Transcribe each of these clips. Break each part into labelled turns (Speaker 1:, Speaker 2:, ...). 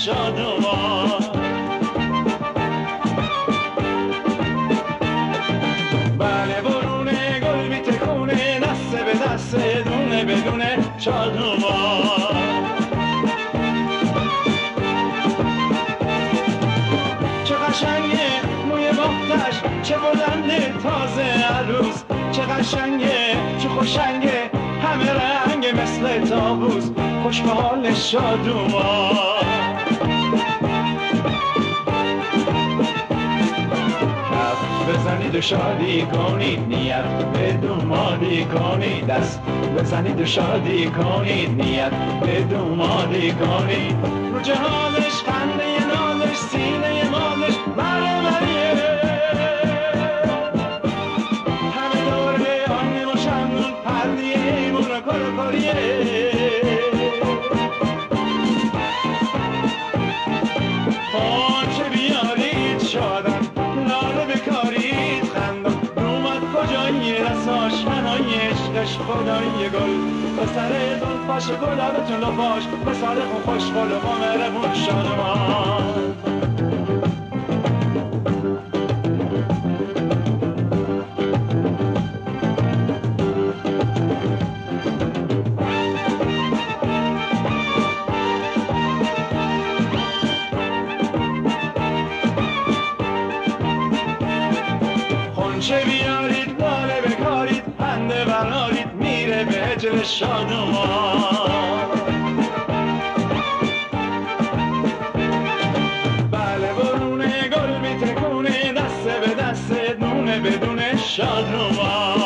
Speaker 1: شادمان. بله برونه گل میتکونه دست به دست دونه بدونه شادمان. چه قشنگه موی بافتش چه بلنده تازه عروس، چه قشنگه چه خوشنگه همه رنگ مثل طاووس، خوش به حال شادومان. بزنید و شادی کنید نیت به دومادی کنید، دست بزنید و شادی کنید نیت به دومادی کنید. رو جهانش خنده نازش سینه مالش مرمریه، همه دوره آنه و شمنون پردیه ایمون و کرکریه. خانچه بیارید شادن لاله بکارید خندان، رومد کجایی رساش منای عشقش خدای گل، به سر زلفاش گلابتون لپاش به صالح و خوشگل و مهربون شادمان. خونچه بیارید لاله بکارید پنده برارید میره به هجر شادمان. بله برونه گل میتکونه دست به دست دونه بدون شادمان.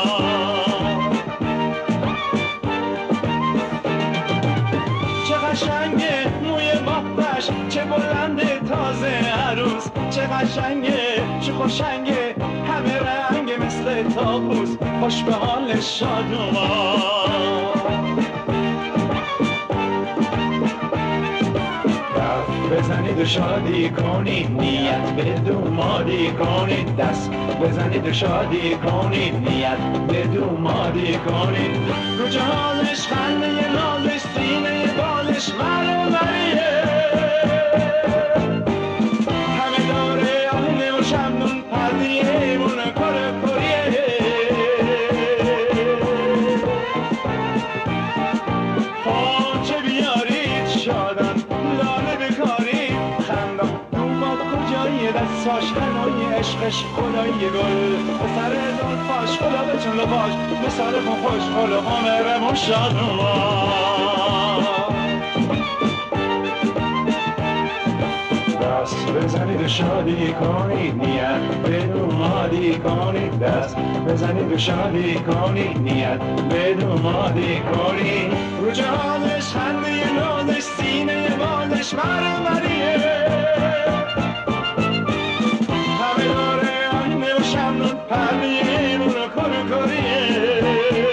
Speaker 1: چه قشنگه موی بافتش چه بلنده تازه عروس، چه قشنگه چه خوشنگه همه رنگ مثل طاووس، خوش به حال شادومان. بزنید و شادی کنید نیت به دومادی کنید، دست بزنید و شادی کنید نیت به دومادی کنید. رو جهانش خنده نازش سینه بالش مرمریه، همه داره آهنه و شمنون پردیه ایمون و کرکریه. خانچه بیارید شادن لاله بکارید خندان، دوماد کجایی دستاش هنای عشقش خدای گل، به سر زلفاش گلابتون لپاش به صالح و خوشگل و مهربون شادمان. دست بزنید و شادی کنید نیت به دومادی کنید، دست بزنید و شادی کنید نیت به دومادی کنید. رو جهانش خنده نازش سینه بالش مرمریه، همه داره آینه و شمنون پردیه ایمون و کرکریه.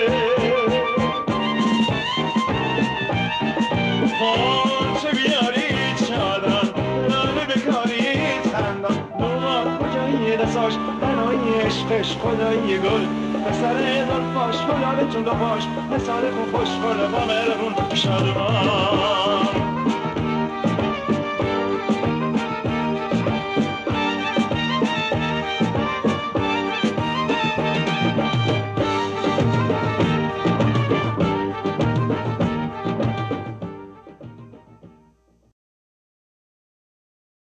Speaker 1: خانچه بیارید شادن لاله بکارید خندان، دوماد کجایی دستاش بنای عشقش خدای گل، به سر زلفاش گلابتون لپاش به صالح و خوشگل و مهربون شادمان.